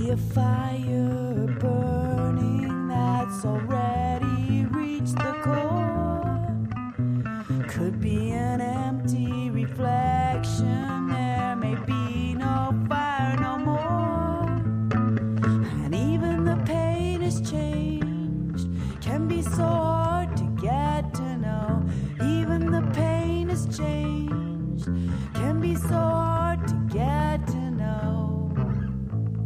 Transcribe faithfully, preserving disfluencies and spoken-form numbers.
be a fire burning that's already reached the core. Could be an empty reflection